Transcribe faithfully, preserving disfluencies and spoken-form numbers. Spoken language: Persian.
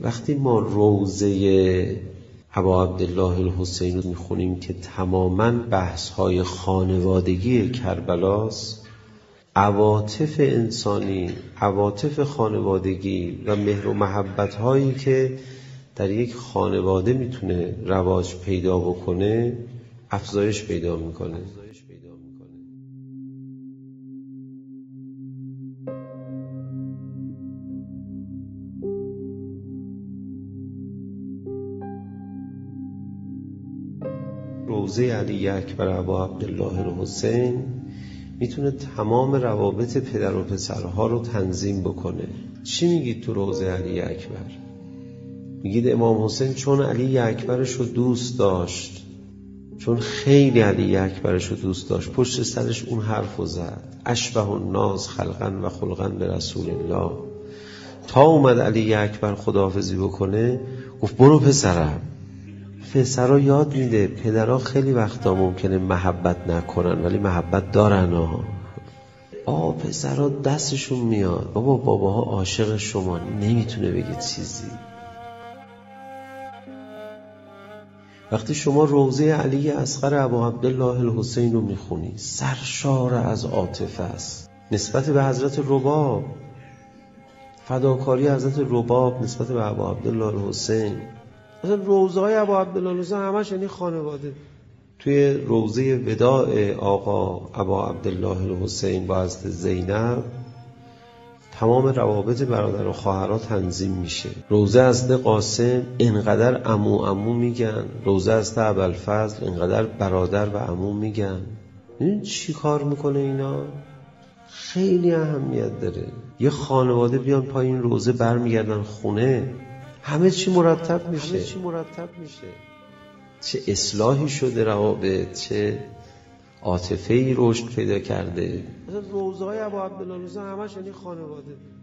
وقتی ما روضه ابا عبدالله الحسین رو میخونیم که تماماً بحث‌های خانوادگی کربلاست، عواطف انسانی، عواطف خانوادگی و مهر و محبت‌هایی که در یک خانواده میتونه رواج پیدا بکنه افزایش پیدا میکنه. روضه علی اکبر ابا عبدالله الحسین میتونه تمام روابط پدر و پسرها رو تنظیم بکنه. چی میگید تو روضه علی اکبر؟ میگید امام حسین چون علی اکبرش رو دوست داشت، چون خیلی علی اکبرش رو دوست داشت، پشت سرش اون حرف رو زد اشبه الناس خلقا و خلقا به رسول الله. تا اومد علی اکبر خداحافظی بکنه گفت برو پسرم. پسرها یاد میده پدرها خیلی وقتا ممکنه محبت نکنن ولی محبت دارن ها. آه پسرها دستشون میاد بابا باباها عاشق شما، نمیتونه بگه چیزی. وقتی شما روضه علی اصغر ابا عبدالله الحسین رو میخونی سرشار از عاطفه است نسبت به حضرت رباب، فداکاری حضرت رباب نسبت به ابا عبدالله الحسین. مثلا روضه های ابا عبدالله الحسین همش یعنی خانواده. توی روضه وداع آقا ابا عبدالله الحسین با حضرت زینب تمام روابط برادر و خواهرها تنظیم میشه. روضه حضرت قاسم اینقدر عمو عمو میگن، روضه حضرت ابوالفضل اینقدر برادر و عمو میگن. این چی کار میکنه اینا؟ خیلی اهمیت داره. یه خانواده بیان پایین روضه برمیگردن خونه همه چی مرتب میشه. همه چی مرتب میشه. چه اصلاحی شده روابط، چه عاطفه‌ای رشد پیدا کرده. مثلا روضه های ابا عبدالله الحسین همش یعنی خانواده.